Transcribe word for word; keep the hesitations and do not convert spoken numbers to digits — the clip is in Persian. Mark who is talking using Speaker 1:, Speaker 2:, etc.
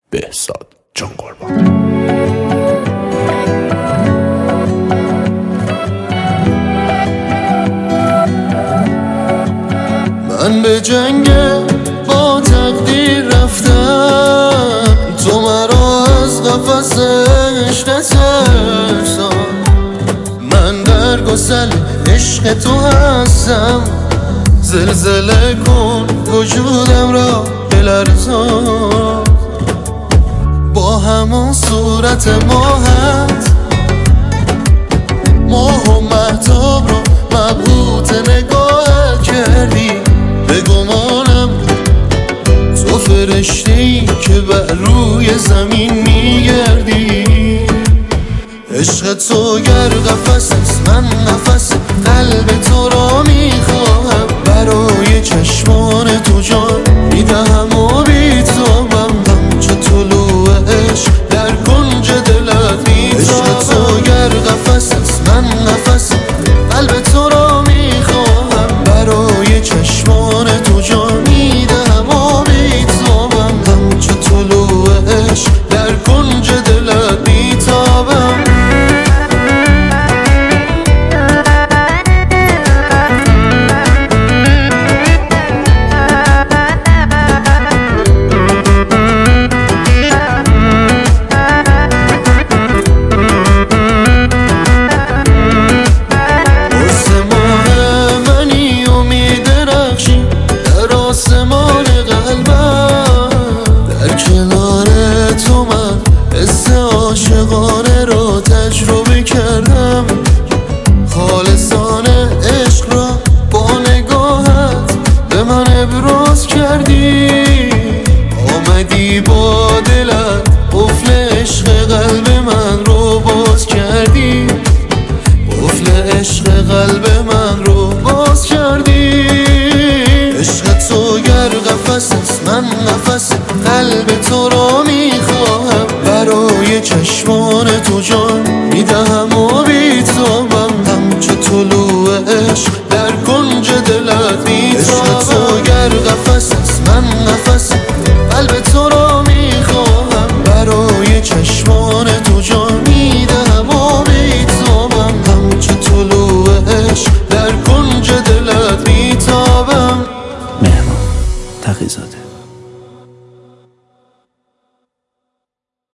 Speaker 1: بهزاد جان قربان.
Speaker 2: من به جنگ با تقدیر رفتم، تو مرا از قفسش نترسان. من در گسل عشق تو هستم، زلزله کن وجودم را بلرزان. با همون صورت ماهت ماه و مهتاب رو مبهوت نگاهت کردی. به گمانم تو فرشته‌ای که بر روی زمین میگردی. عشق تو گر قفس است من نفس قلب تو را میخواهم. برای چشمان تو جان میدهم و بیتابم، همچو طلوع عشق در کنج دلت میتابم. عشق تو گر قفس است من نفس قلب تو را میخواهم. برای چشمان تو جان میدهم و بیتابم، همچو طلوع عشق در کنج دلت میتابم. آسمان قلبم در کنار تو من حس عاشقانه رو تجربه کردم. خالصانه عشق را با نگاهت به من ابراز کردی. آمدی با